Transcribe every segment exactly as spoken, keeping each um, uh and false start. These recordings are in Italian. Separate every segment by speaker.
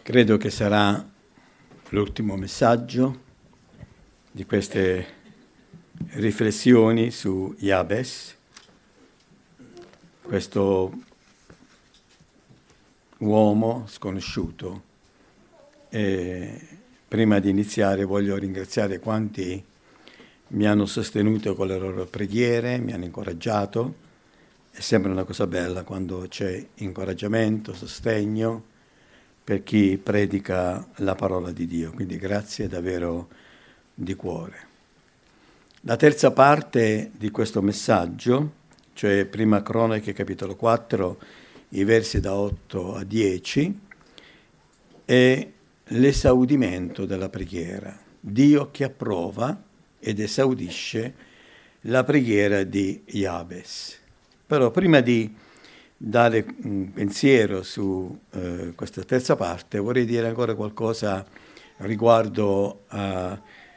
Speaker 1: Credo che sarà l'ultimo messaggio di queste riflessioni su Jabes, questo uomo sconosciuto. E prima di iniziare voglio ringraziare quanti mi hanno sostenuto con le loro preghiere, mi hanno incoraggiato. È sempre una cosa bella quando c'è incoraggiamento, sostegno per chi predica la parola di Dio. Quindi grazie davvero di cuore. La terza parte di questo messaggio, cioè Prima Cronache capitolo quattro, i versi da otto a dieci, è l'esaudimento della preghiera. Dio che approva ed esaudisce la preghiera di Jabes. Però prima di dare un pensiero su eh, questa terza parte vorrei dire ancora qualcosa riguardo a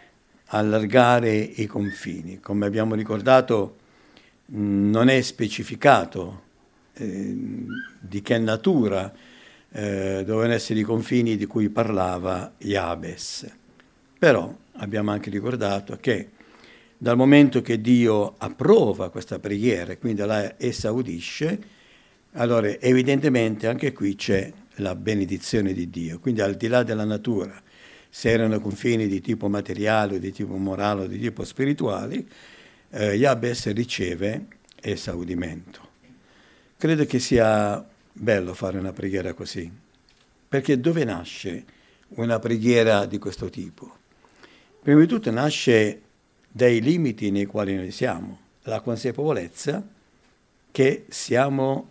Speaker 1: allargare i confini. Come abbiamo ricordato, mh, non è specificato eh, di che natura eh, dovevano essere i confini di cui parlava Jabes. Però abbiamo anche ricordato che dal momento che Dio approva questa preghiera, quindi la esaudisce, allora evidentemente anche qui c'è la benedizione di Dio. Quindi al di là della natura, se erano confini di tipo materiale, di tipo morale, di tipo spirituale, eh, Jabes riceve esaudimento. Credo che sia bello fare una preghiera così, perché dove nasce una preghiera di questo tipo? Prima di tutto nasce dai limiti nei quali noi siamo, la consapevolezza che siamo,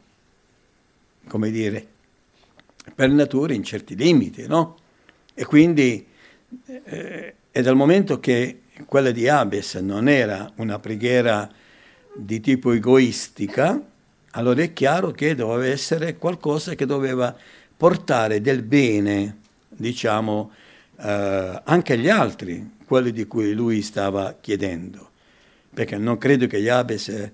Speaker 1: come dire, per natura in certi limiti, no? E quindi eh, è dal momento che quella di Jabes non era una preghiera di tipo egoistica, allora è chiaro che doveva essere qualcosa che doveva portare del bene, diciamo, eh, anche agli altri, quelli di cui lui stava chiedendo. Perché non credo che Jabes eh,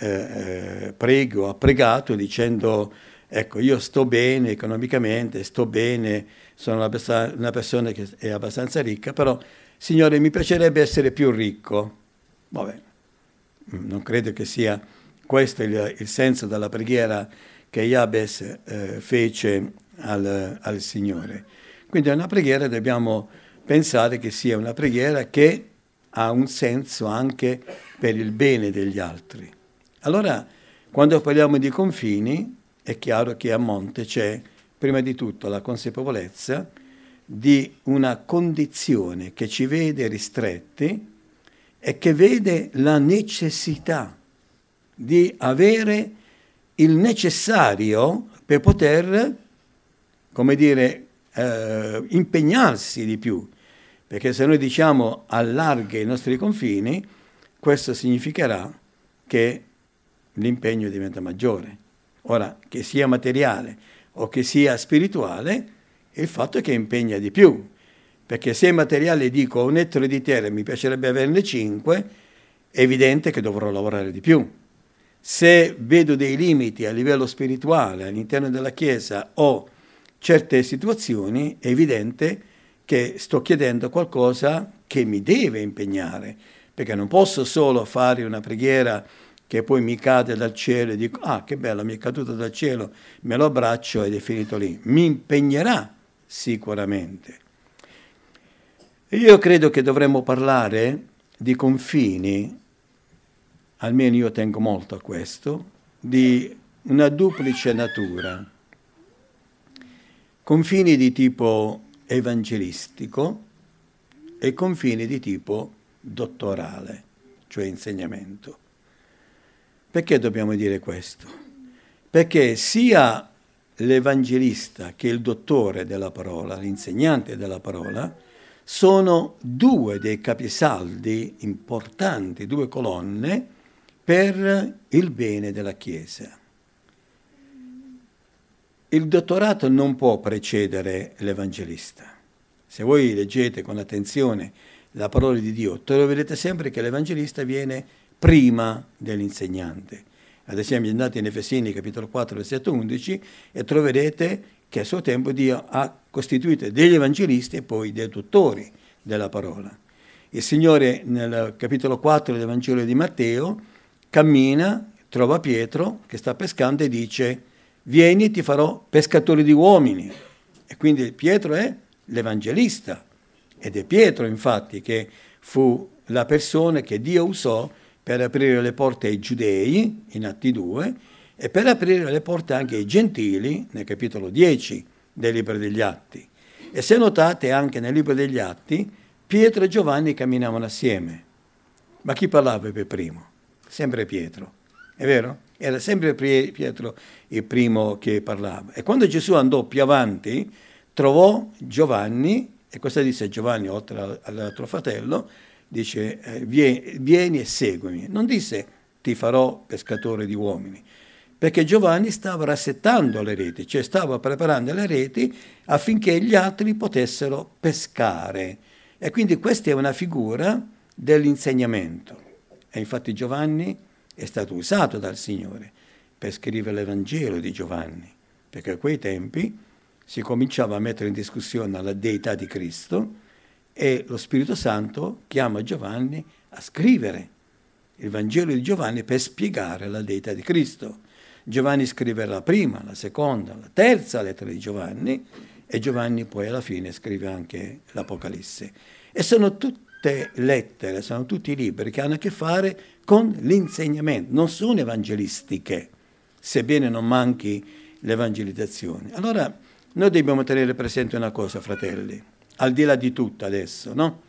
Speaker 1: eh, preghi o ha pregato dicendo: ecco, io sto bene economicamente, sto bene, sono una, perso- una persona che è abbastanza ricca, però, Signore, mi piacerebbe essere più ricco. Vabbè, non credo che sia questo il, il senso della preghiera che Jabes eh, fece al, al Signore. Quindi è una preghiera, dobbiamo pensare che sia una preghiera che ha un senso anche per il bene degli altri. Allora, quando parliamo di confini, è chiaro che a monte c'è, prima di tutto, la consapevolezza di una condizione che ci vede ristretti e che vede la necessità di avere il necessario per poter, come dire, eh, impegnarsi di più. Perché se noi diciamo allarga i nostri confini, questo significherà che l'impegno diventa maggiore. Ora, che sia materiale o che sia spirituale, il fatto è che impegna di più. Perché se materiale dico un ettaro di terra mi piacerebbe averne cinque, è evidente che dovrò lavorare di più. Se vedo dei limiti a livello spirituale all'interno della Chiesa o certe situazioni, è evidente che sto chiedendo qualcosa che mi deve impegnare, perché non posso solo fare una preghiera che poi mi cade dal cielo e dico: ah, che bello, mi è caduto dal cielo, me lo abbraccio ed è finito lì. Mi impegnerà sicuramente. E io credo che dovremmo parlare di confini, almeno io tengo molto a questo, di una duplice natura. Confini di tipo evangelistico e confini di tipo dottorale, cioè insegnamento. Perché dobbiamo dire questo? Perché sia l'evangelista che il dottore della parola, l'insegnante della parola, sono due dei capisaldi importanti, due colonne per il bene della Chiesa. Il dottorato non può precedere l'evangelista. Se voi leggete con attenzione la parola di Dio, troverete sempre che l'evangelista viene prima dell'insegnante. Ad esempio andate in Efesini capitolo quattro versetto undici e troverete che a suo tempo Dio ha costituite degli evangelisti e poi dei dottori della parola. Il Signore nel capitolo quattro del Vangelo di Matteo cammina, trova Pietro che sta pescando e dice: vieni e ti farò pescatori di uomini. E quindi Pietro è l'evangelista, ed è Pietro infatti che fu la persona che Dio usò per aprire le porte ai giudei in Atti due e per aprire le porte anche ai gentili nel capitolo dieci del libro degli Atti. E se notate anche nel libro degli Atti Pietro e Giovanni camminavano assieme, ma chi parlava per primo? Sempre Pietro, è vero? Era sempre Pietro il primo che parlava. E quando Gesù andò più avanti trovò Giovanni, e cosa disse Giovanni oltre all'altro fratello? Dice eh, vieni, vieni e seguimi. Non disse ti farò pescatore di uomini, perché Giovanni stava rassettando le reti, cioè stava preparando le reti affinché gli altri potessero pescare. E quindi questa è una figura dell'insegnamento. E infatti Giovanni è stato usato dal Signore per scrivere l'Evangelo di Giovanni, perché a quei tempi si cominciava a mettere in discussione la deità di Cristo e lo Spirito Santo chiama Giovanni a scrivere il Vangelo di Giovanni per spiegare la deità di Cristo. Giovanni scrive la prima, la seconda, la terza lettera di Giovanni e Giovanni poi alla fine scrive anche l'Apocalisse. E sono tutte lettere, sono tutti libri che hanno a che fare con l'insegnamento, non sono evangelistiche, sebbene non manchi l'evangelizzazione. Allora noi dobbiamo tenere presente una cosa, fratelli, al di là di tutto adesso, no?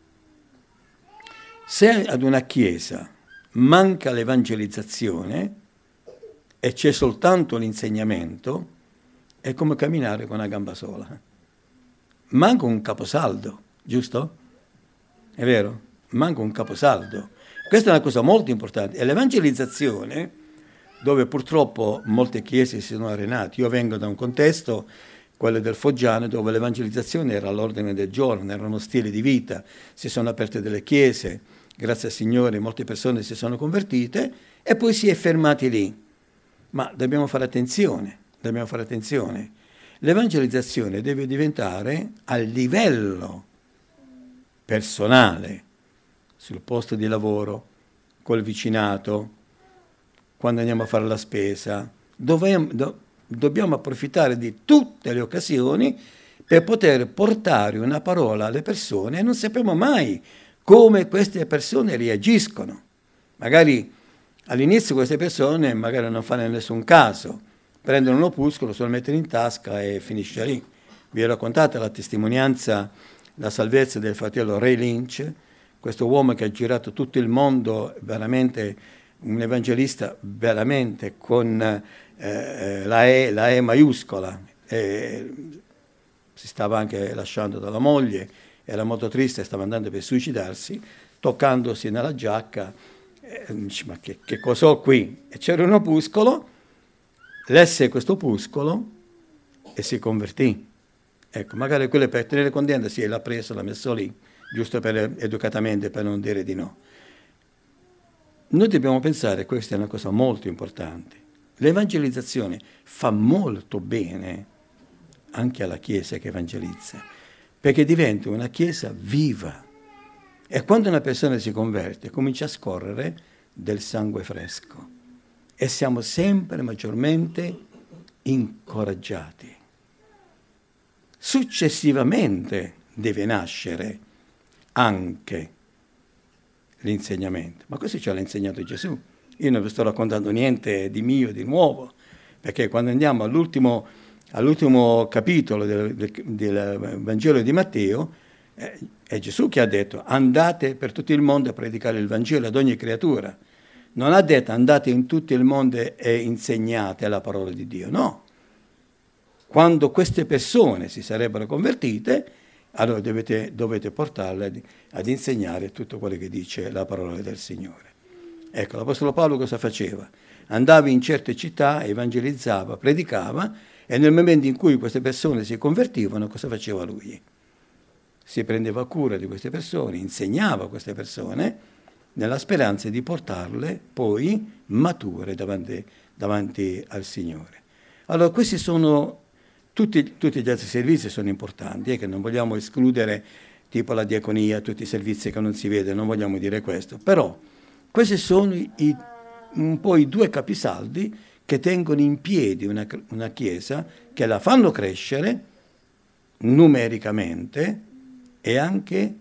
Speaker 1: Se ad una chiesa manca l'evangelizzazione e c'è soltanto l'insegnamento, è come camminare con una gamba sola. Manca un caposaldo, giusto? È vero? Manca un caposaldo. Questa è una cosa molto importante. E l'evangelizzazione, dove purtroppo molte chiese si sono arenate, io vengo da un contesto, quello del Foggiano, dove l'evangelizzazione era all'ordine del giorno, era uno stile di vita, si sono aperte delle chiese, grazie al Signore molte persone si sono convertite e poi si è fermati lì. Ma dobbiamo fare attenzione, dobbiamo fare attenzione. L'evangelizzazione deve diventare a livello personale, sul posto di lavoro, col vicinato, quando andiamo a fare la spesa. Dove, do, dobbiamo approfittare di tutte le occasioni per poter portare una parola alle persone e non sappiamo mai come queste persone reagiscono. Magari all'inizio queste persone magari non fanno nessun caso, prendono un opuscolo, se lo mettono in tasca e finisce lì. Vi ho raccontato la testimonianza, la salvezza del fratello Ray Lynch, questo uomo che ha girato tutto il mondo, veramente un evangelista, veramente con eh, la, e, la E maiuscola. E si stava anche lasciando dalla moglie, era molto triste, stava andando per suicidarsi, toccandosi nella giacca. E dice, ma che, che cosa ho qui? E c'era un opuscolo, lesse questo opuscolo e si convertì. Ecco, magari quello per tenere contenta, sì, l'ha preso, l'ha messo lì, giusto per educatamente, per non dire di no. Noi dobbiamo pensare, questa è una cosa molto importante. L'evangelizzazione fa molto bene anche alla Chiesa che evangelizza, perché diventa una Chiesa viva. E quando una persona si converte, comincia a scorrere del sangue fresco. E siamo sempre maggiormente incoraggiati. Successivamente deve nascere anche l'insegnamento. Ma questo ce l'ha insegnato Gesù. Io non vi sto raccontando niente di mio, di nuovo, perché quando andiamo all'ultimo, all'ultimo capitolo del, del, del Vangelo di Matteo, eh, è Gesù che ha detto andate per tutto il mondo a predicare il Vangelo ad ogni creatura. Non ha detto andate in tutto il mondo e insegnate la parola di Dio, no. Quando queste persone si sarebbero convertite, allora dovete, dovete portarle ad insegnare tutto quello che dice la parola del Signore. Ecco, l'Apostolo Paolo cosa faceva? Andava in certe città, evangelizzava, predicava, e nel momento in cui queste persone si convertivano, cosa faceva lui? Si prendeva cura di queste persone, insegnava a queste persone, nella speranza di portarle poi mature davanti, davanti al Signore. Allora, questi sono Tutti, tutti gli altri servizi sono importanti, eh, che non vogliamo escludere, tipo la diaconia, tutti i servizi che non si vedono, non vogliamo dire questo. Però questi sono i, un po' i due capisaldi che tengono in piedi una, una Chiesa, che la fanno crescere numericamente e anche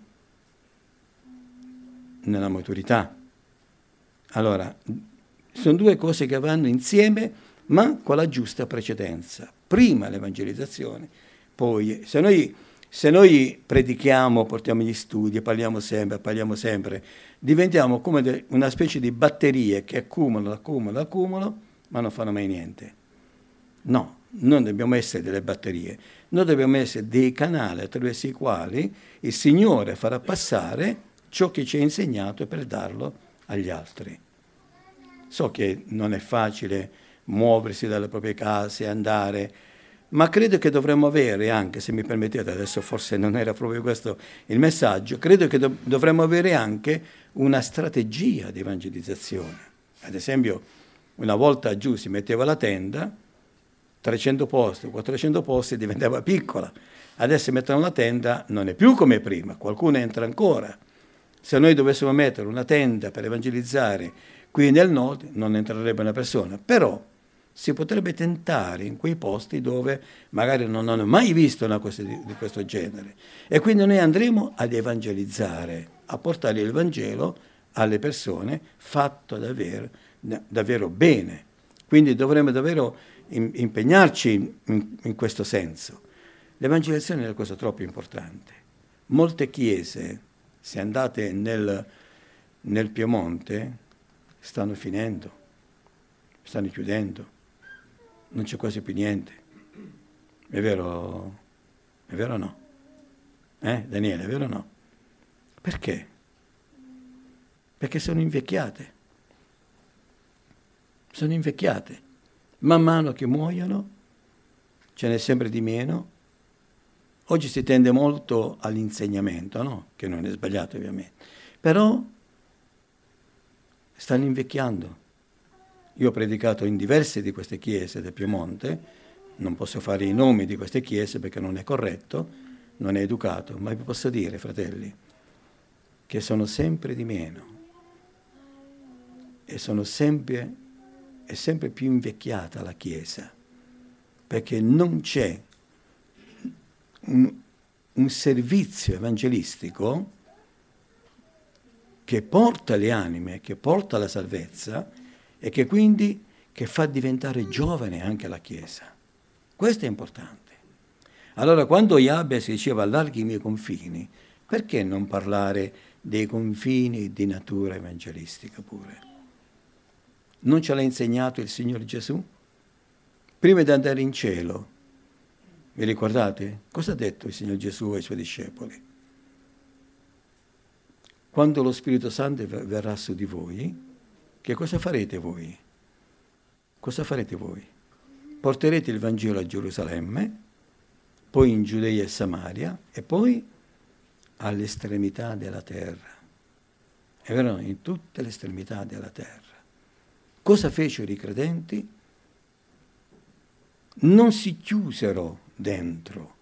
Speaker 1: nella maturità. Allora, sono due cose che vanno insieme, ma con la giusta precedenza. Prima l'evangelizzazione, poi se noi, se noi predichiamo, portiamo gli studi, parliamo sempre, parliamo sempre, diventiamo come de, una specie di batterie che accumulano, accumulano, accumulano, ma non fanno mai niente. No, non dobbiamo essere delle batterie, noi dobbiamo essere dei canali attraverso i quali il Signore farà passare ciò che ci ha insegnato per darlo agli altri. So che non è facile muoversi dalle proprie case, andare, ma credo che dovremmo avere anche, se mi permettete, adesso forse non era proprio questo il messaggio, credo che do- dovremmo avere anche una strategia di evangelizzazione. Ad esempio, una volta giù si metteva la tenda, trecento posti, quattrocento posti, diventava piccola. Adesso mettono la tenda, non è più come prima, qualcuno entra ancora. Se noi dovessimo mettere una tenda per evangelizzare qui nel nord, non entrerebbe una persona. Però si potrebbe tentare in quei posti dove magari non hanno mai visto una cosa di, di questo genere. E quindi noi andremo ad evangelizzare, a portare il Vangelo alle persone fatto davvero, davvero bene. Quindi dovremmo davvero impegnarci in, in questo senso. L'evangelizzazione è una cosa troppo importante. Molte chiese, se andate nel, nel Piemonte, stanno finendo, stanno chiudendo, non c'è quasi più niente. È vero? È vero o no? Eh, Daniele, è vero o no? Perché? Perché sono invecchiate. Sono invecchiate. Man mano che muoiono, ce n'è sempre di meno. Oggi si tende molto all'insegnamento, no? Che non è sbagliato ovviamente. Però stanno invecchiando. Io ho predicato in diverse di queste chiese del Piemonte, non posso fare i nomi di queste chiese perché non è corretto, non è educato, ma vi posso dire, fratelli, che sono sempre di meno e sono sempre, è sempre più invecchiata la Chiesa, perché non c'è un, un servizio evangelistico che porta le anime, che porta la salvezza e che quindi che fa diventare giovane anche la Chiesa. Questo è importante. Allora, quando Jabes diceva allarghi i miei confini, perché non parlare dei confini di natura evangelistica pure? Non ce l'ha insegnato il Signore Gesù? Prima di andare in cielo, vi ricordate? Cosa ha detto il Signore Gesù ai Suoi discepoli? Quando lo Spirito Santo verrà su di voi, che cosa farete voi? Cosa farete voi? Porterete il Vangelo a Gerusalemme, poi in Giudea e Samaria e poi all'estremità della terra. È vero, in tutte le estremità della terra. Cosa fecero i credenti? Non si chiusero dentro,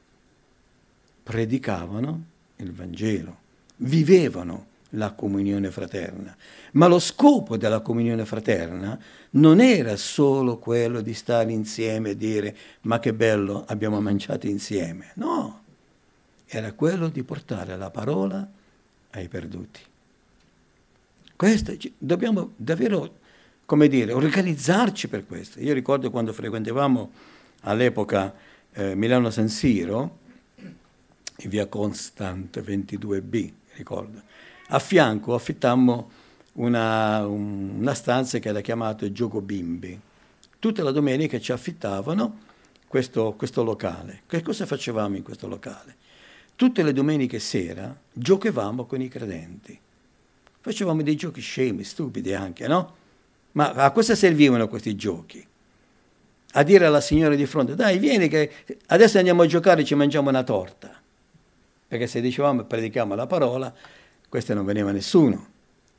Speaker 1: predicavano il Vangelo, vivevano la comunione fraterna. Ma lo scopo della comunione fraterna non era solo quello di stare insieme e dire ma che bello, abbiamo mangiato insieme. No, era quello di portare la parola ai perduti. Questo, dobbiamo davvero, come dire, organizzarci per questo. Io ricordo quando frequentavamo all'epoca eh, Milano San Siro, in via Constant ventidue B, ricordo. A fianco affittammo una, un, una stanza che era chiamata Gioco Bimbi. Tutte le domeniche ci affittavano questo, questo locale. Che cosa facevamo in questo locale? Tutte le domeniche sera giocavamo con i credenti. Facevamo dei giochi scemi, stupidi anche, no? Ma a cosa servivano questi giochi? A dire alla signora di fronte, dai, vieni che adesso andiamo a giocare e ci mangiamo una torta. Perché se dicevamo e predichiamo la parola, questa non veniva nessuno.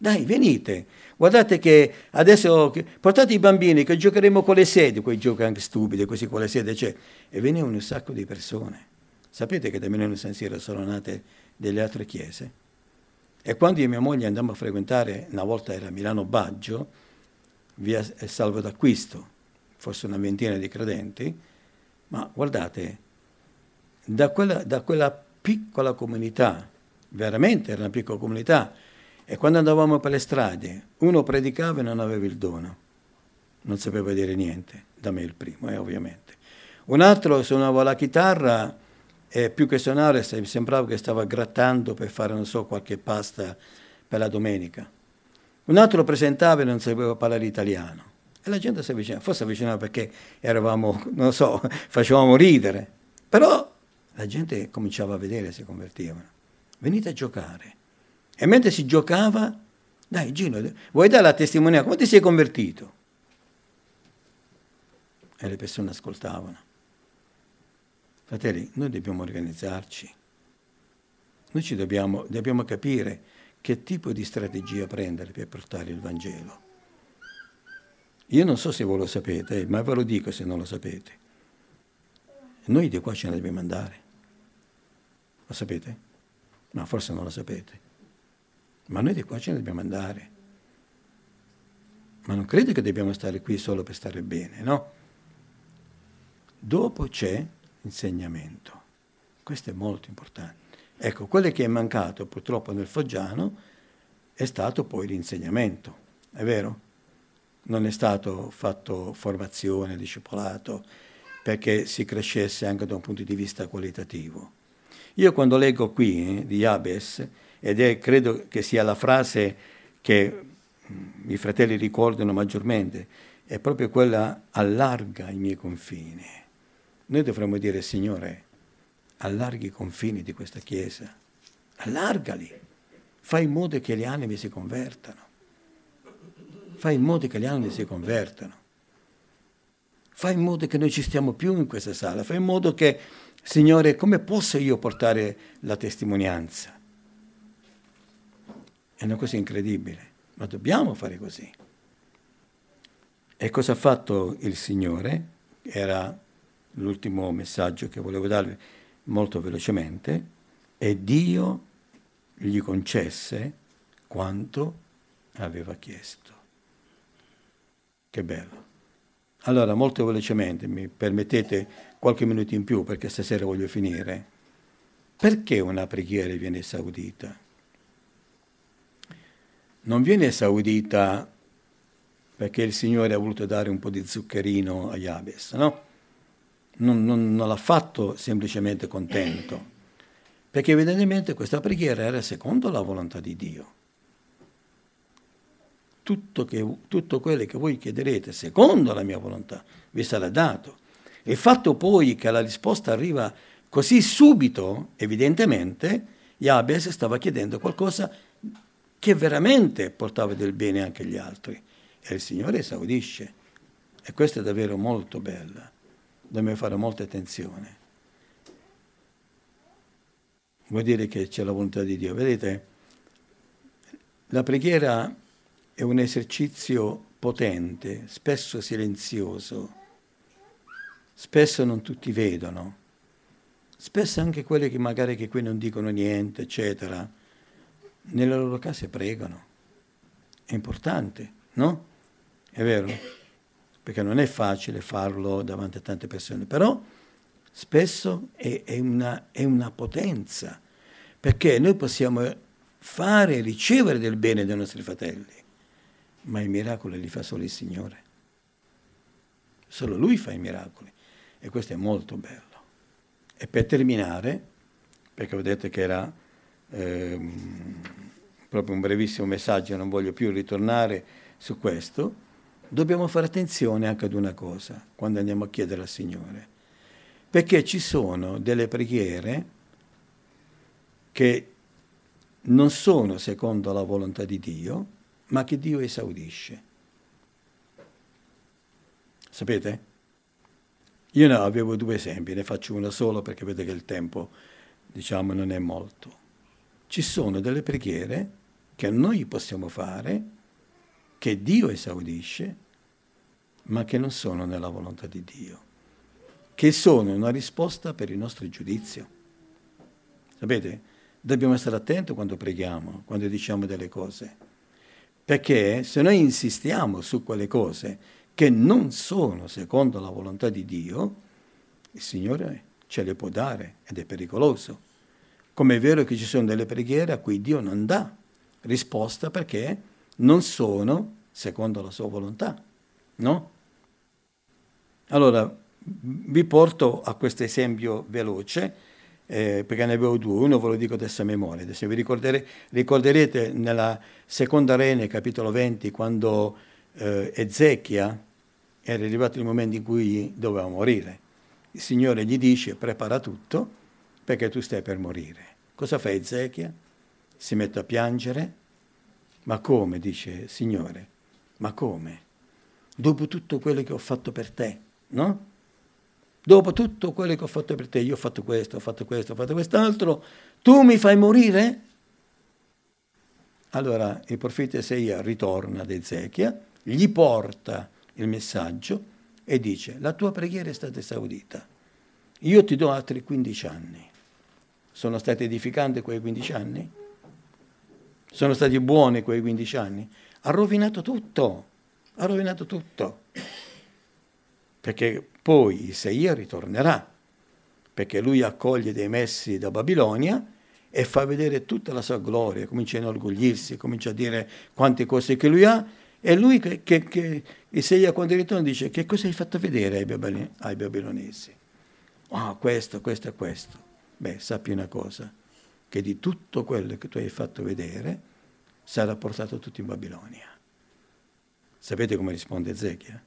Speaker 1: Dai, venite. Guardate che adesso portate i bambini che giocheremo con le sedie, quei giochi anche stupidi, così con le sedie c'è. E venivano un sacco di persone. Sapete che da Milano San Siro sono nate delle altre chiese? E quando io e mia moglie andammo a frequentare, una volta era Milano Baggio, via Salvo d'Acquisto, forse una ventina di credenti, ma guardate, da quella, da quella piccola comunità, veramente era una piccola comunità, e quando andavamo per le strade, uno predicava e non aveva il dono, non sapeva dire niente, da me il primo, eh, ovviamente. Un altro suonava la chitarra e più che suonare sembrava che stava grattando per fare, non so, qualche pasta per la domenica. Un altro presentava e non sapeva parlare italiano. E la gente si avvicinava, forse avvicinava perché eravamo, non so, facevamo ridere. Però la gente cominciava a vedere, si convertivano. Venite a giocare. E mentre si giocava, dai Gino, vuoi dare la testimonianza? Come ti sei convertito? E le persone ascoltavano. Fratelli, noi dobbiamo organizzarci. Noi ci dobbiamo, dobbiamo capire che tipo di strategia prendere per portare il Vangelo. Io non so se voi lo sapete, ma ve lo dico se non lo sapete. Noi di qua ce ne dobbiamo andare. Lo sapete? No, forse non lo sapete. Ma noi di qua ce ne dobbiamo andare. Ma non credo che dobbiamo stare qui solo per stare bene, no? Dopo c'è insegnamento. Questo è molto importante. Ecco, quello che è mancato purtroppo nel Foggiano è stato poi l'insegnamento, è vero? Non è stato fatto formazione, discepolato, perché si crescesse anche da un punto di vista qualitativo. Io quando leggo qui eh, di Jabes, ed è, credo che sia la frase che mh, i fratelli ricordano maggiormente, è proprio quella: allarga i miei confini. Noi dovremmo dire: Signore, allarghi i confini di questa Chiesa, allargali, fai in modo che le anime si convertano, fai in modo che le anime si convertano, fai in modo che noi ci stiamo più in questa sala, fai in modo che, Signore, come posso io portare la testimonianza? È una cosa incredibile, ma dobbiamo fare così. E cosa ha fatto il Signore? Era l'ultimo messaggio che volevo darvi molto velocemente, e Dio gli concesse quanto aveva chiesto. Che bello. Allora, molto velocemente, mi permettete qualche minuto in più perché stasera voglio finire. Perché una preghiera viene esaudita? Non viene esaudita perché il Signore ha voluto dare un po' di zuccherino a Jabes, no? Non, non, non l'ha fatto semplicemente contento, perché evidentemente questa preghiera era secondo la volontà di Dio. Tutto, che, tutto quello che voi chiederete secondo la mia volontà vi sarà dato. Il fatto poi che la risposta arriva così subito, evidentemente, Jabes stava chiedendo qualcosa che veramente portava del bene anche agli altri. E il Signore esaudisce. E questo è davvero molto bello. Dobbiamo fare molta attenzione. Vuol dire che c'è la volontà di Dio. Vedete, la preghiera è un esercizio potente, spesso silenzioso, spesso non tutti vedono, spesso anche quelli che magari che qui non dicono niente, eccetera, nelle loro case pregano. È importante, no? È vero? Perché non è facile farlo davanti a tante persone, però spesso è, è, una, è una potenza, perché noi possiamo fare e ricevere del bene dai nostri fratelli, ma i miracoli li fa solo il Signore. Solo Lui fa i miracoli, e questo è molto bello. E per terminare, perché ho detto che era ehm, proprio un brevissimo messaggio, non voglio più ritornare su questo, dobbiamo fare attenzione anche ad una cosa quando andiamo a chiedere al Signore, perché ci sono delle preghiere che non sono secondo la volontà di Dio, ma che Dio esaudisce. Sapete? Io ne avevo due esempi, ne faccio uno solo perché vedo che il tempo, diciamo, non è molto. Ci sono delle preghiere che noi possiamo fare, che Dio esaudisce, ma che non sono nella volontà di Dio, che sono una risposta per il nostro giudizio. Sapete, dobbiamo stare attenti quando preghiamo, quando diciamo delle cose, perché se noi insistiamo su quelle cose che non sono secondo la volontà di Dio, il Signore ce le può dare ed è pericoloso. Come è vero che ci sono delle preghiere a cui Dio non dà risposta perché non sono secondo la sua volontà, no? Allora, vi porto a questo esempio veloce, eh, perché ne avevo due, uno ve lo dico adesso a memoria. Adesso vi ricordere, ricorderete nella seconda Rene, capitolo venti, quando eh, Ezechia era arrivato il momento in cui doveva morire. Il Signore gli dice: prepara tutto perché tu stai per morire. Cosa fa Ezechia? Si mette a piangere. Ma come? Dice: Signore, ma come? Dopo tutto quello che ho fatto per te, no? Dopo tutto quello che ho fatto per te, io ho fatto questo, ho fatto questo, ho fatto quest'altro, tu mi fai morire? Allora il profeta Isaia ritorna ad Ezechia, gli porta il messaggio e dice: la tua preghiera è stata esaudita, io ti do altri quindici anni. Sono stati edificanti quei quindici anni? Sono stati buoni quei quindici anni? Ha rovinato tutto, ha rovinato tutto. Perché poi Isaia ritornerà, perché lui accoglie dei messi da Babilonia e fa vedere tutta la sua gloria, comincia a inorgoglirsi, comincia a dire quante cose che lui ha, e lui che, che, che Isaia quando ritorna dice: che cosa hai fatto vedere ai, Babilonesi? ai babilonesi? Ah, oh, questo, questo e questo. Beh, sappi una cosa, che di tutto quello che tu hai fatto vedere sarà portato tutto in Babilonia. Sapete come risponde Ezechia?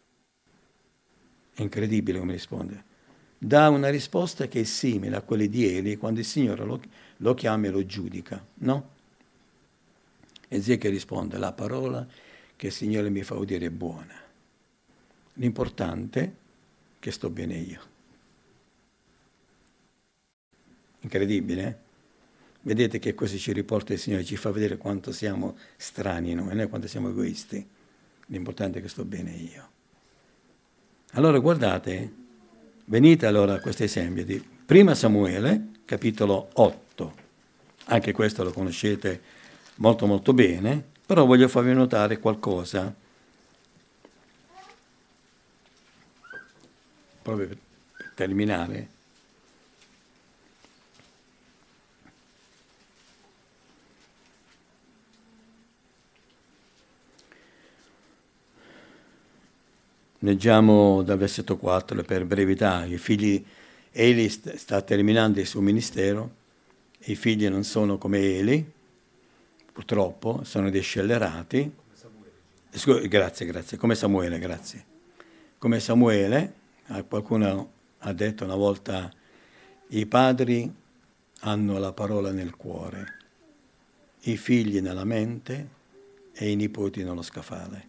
Speaker 1: È incredibile come risponde. Dà una risposta che è simile a quelle di Eli quando il Signore lo, lo chiama e lo giudica, no? Ezechia risponde: la parola che il Signore mi fa udire è buona. L'importante è che sto bene io. Incredibile, eh? Vedete che così ci riporta il Signore, ci fa vedere quanto siamo strani noi, né? Quanto siamo egoisti. L'importante è che sto bene io. Allora guardate, venite allora a questo esempio di Prima Samuele, capitolo otto. Anche questo lo conoscete molto molto bene, però voglio farvi notare qualcosa, proprio per terminare. Leggiamo dal versetto quattro per brevità. I figli, Eli sta terminando il suo ministero, i figli non sono come Eli, purtroppo, sono dei scellerati. Scusa, grazie, grazie, come Samuele, grazie. Come Samuele, qualcuno ha detto una volta: i padri hanno la parola nel cuore, i figli nella mente e i nipoti nello scaffale.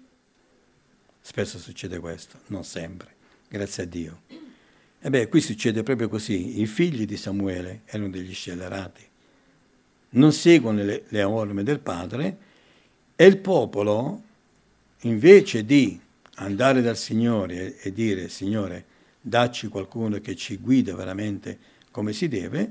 Speaker 1: Spesso succede questo, non sempre, grazie a Dio. E beh, qui succede proprio così. I figli di Samuele erano degli scellerati, non seguono le, le orme del padre, e il popolo, invece di andare dal Signore e, e dire: Signore, dacci qualcuno che ci guida veramente come si deve,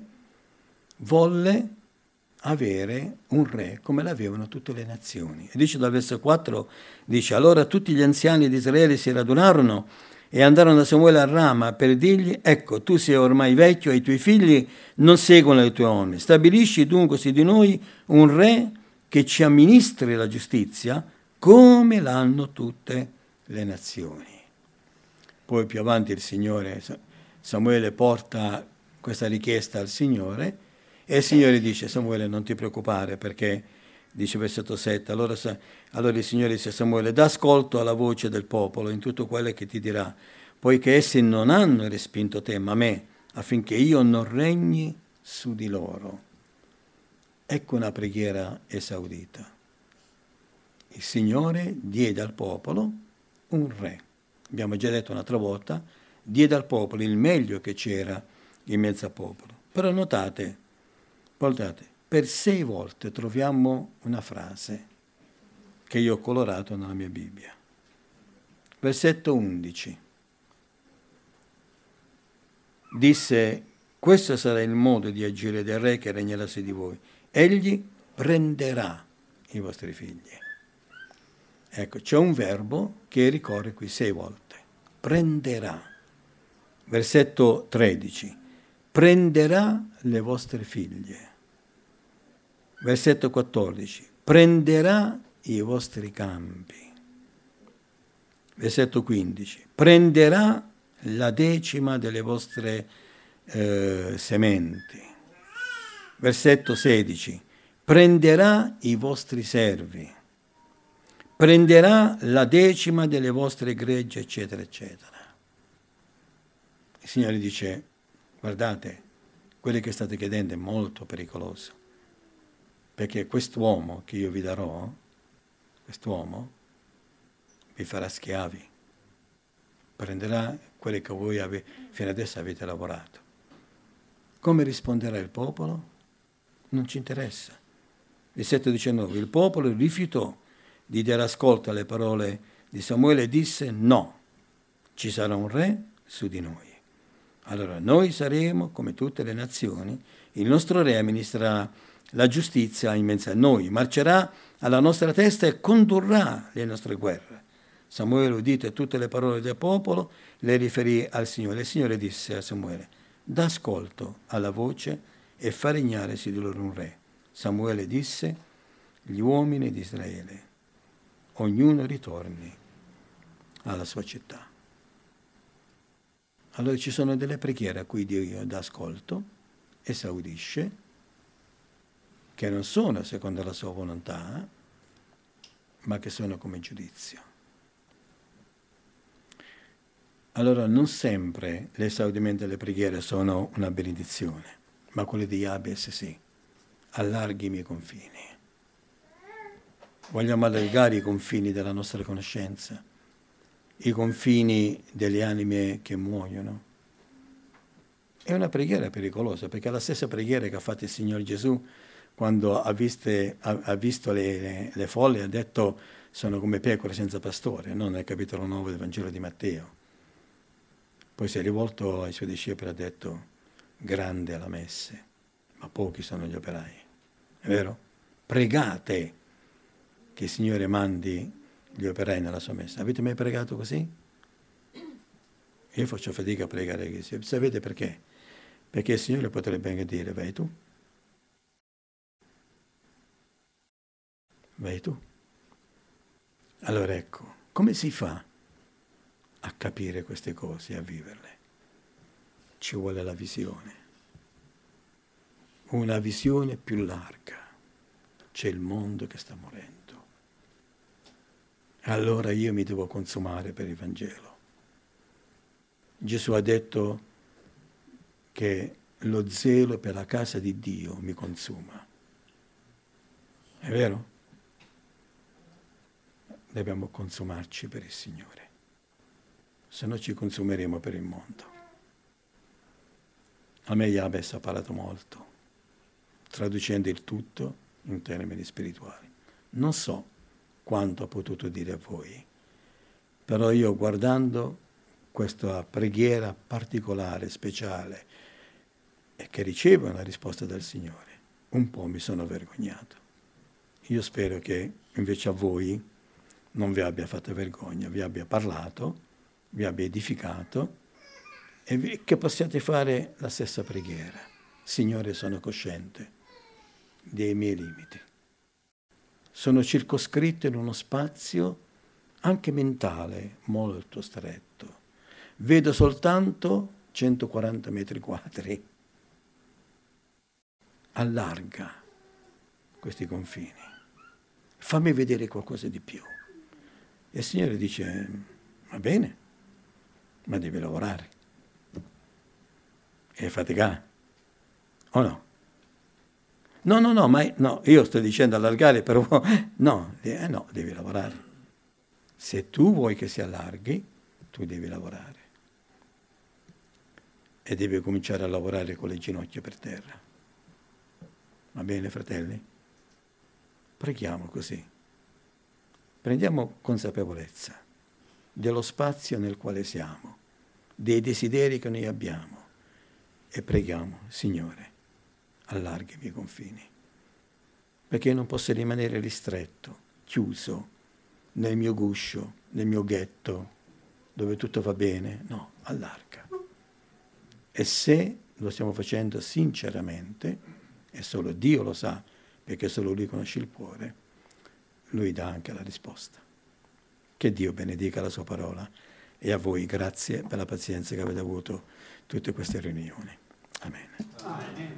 Speaker 1: volle avere un re come l'avevano tutte le nazioni. E dice dal verso quattro, dice: allora tutti gli anziani di Israele si radunarono e andarono da Samuele a Rama per dirgli: ecco, tu sei ormai vecchio e i tuoi figli non seguono le tue orme. Stabilisci dunque su di noi un re che ci amministri la giustizia come l'hanno tutte le nazioni. Poi più avanti il Signore, Samuele porta questa richiesta al Signore, e il Signore dice: Samuele, non ti preoccupare, perché, dice versetto sette, allora, allora il Signore dice a Samuele: dà ascolto alla voce del popolo in tutto quello che ti dirà, poiché essi non hanno respinto te, ma me, affinché io non regni su di loro. Ecco una preghiera esaudita. Il Signore diede al popolo un re. Abbiamo già detto un'altra volta, diede al popolo il meglio che c'era in mezzo al popolo. Però notate, Guardate, per sei volte troviamo una frase che io ho colorato nella mia Bibbia. Versetto undici. Disse: questo sarà il modo di agire del re che regnerà su di voi. Egli prenderà i vostri figli. Ecco, c'è un verbo che ricorre qui sei volte. Prenderà. Versetto tredici. Prenderà le vostre figlie. Versetto quattordici. Prenderà i vostri campi. Versetto quindici. Prenderà la decima delle vostre eh, sementi. Versetto sedici. Prenderà i vostri servi. Prenderà la decima delle vostre greggi, eccetera, eccetera. Il Signore dice: guardate, quello che state chiedendo è molto pericoloso, perché quest'uomo che io vi darò, quest'uomo vi farà schiavi, prenderà quello che voi ave, fino adesso avete lavorato. Come risponderà il popolo? Non ci interessa. Versetto diciannove. Il popolo rifiutò di dare ascolto alle parole di Samuele e disse: no, ci sarà un re su di noi. Allora noi saremo come tutte le nazioni, il nostro re amministrerà la giustizia in mezzo a noi, marcerà alla nostra testa e condurrà le nostre guerre. Samuele, udite tutte le parole del popolo, le riferì al Signore. Il Signore disse a Samuele: dà ascolto alla voce e fa regnare su di loro un re. Samuele disse: gli uomini di Israele, ognuno ritorni alla sua città. Allora ci sono delle preghiere a cui Dio dà ascolto, esaudisce, che non sono secondo la sua volontà, ma che sono come giudizio. Allora non sempre l'esaudimento delle preghiere sono una benedizione, ma quelle di Jabez sì. Allarghi i miei confini. Vogliamo allargare i confini della nostra conoscenza, i confini delle anime che muoiono. È una preghiera pericolosa, perché è la stessa preghiera che ha fatto il Signore Gesù quando ha, viste, ha, ha visto le, le, le folle, ha detto: sono come pecore senza pastore, no? Nel capitolo nove del Vangelo di Matteo. Poi si è rivolto ai suoi discepoli e ha detto: grande è la messe, ma pochi sono gli operai. È vero? Pregate che il Signore mandi gli operai nella sua messa. Avete mai pregato così? Io faccio fatica a pregare così. Sapete perché? Perché il Signore potrebbe anche dire: vai tu. Vai tu. Allora ecco, come si fa a capire queste cose e a viverle? Ci vuole la visione. Una visione più larga. C'è il mondo che sta morendo. Allora io mi devo consumare per il Vangelo. Gesù ha detto che lo zelo per la casa di Dio mi consuma. È vero? Dobbiamo consumarci per il Signore, se no ci consumeremo per il mondo. A me Jabez ha parlato molto, traducendo il tutto in termini spirituali. Non so quanto ha potuto dire a voi, però io, guardando questa preghiera particolare, speciale, e che riceve una risposta dal Signore, un po' mi sono vergognato. Io spero che invece a voi non vi abbia fatto vergogna, vi abbia parlato, vi abbia edificato e vi, che possiate fare la stessa preghiera. Signore, sono cosciente dei miei limiti. Sono circoscritto in uno spazio anche mentale molto stretto. Vedo soltanto centoquaranta metri quadri. Allarga questi confini. Fammi vedere qualcosa di più. E il Signore dice: va bene, ma devi lavorare. E faticare. O no? No, no, no, ma no, io sto dicendo allargare, però no, eh, no, devi lavorare. Se tu vuoi che si allarghi, tu devi lavorare. E devi cominciare a lavorare con le ginocchia per terra. Va bene, fratelli? Preghiamo così. Prendiamo consapevolezza dello spazio nel quale siamo, dei desideri che noi abbiamo e preghiamo, Signore, allarga i miei confini, perché io non posso rimanere ristretto, chiuso nel mio guscio, nel mio ghetto, dove tutto va bene. No, allarga. E se lo stiamo facendo sinceramente, e solo Dio lo sa, perché solo Lui conosce il cuore, Lui dà anche la risposta. Che Dio benedica la sua parola e a voi grazie per la pazienza che avete avuto tutte queste riunioni. Amen. Amen.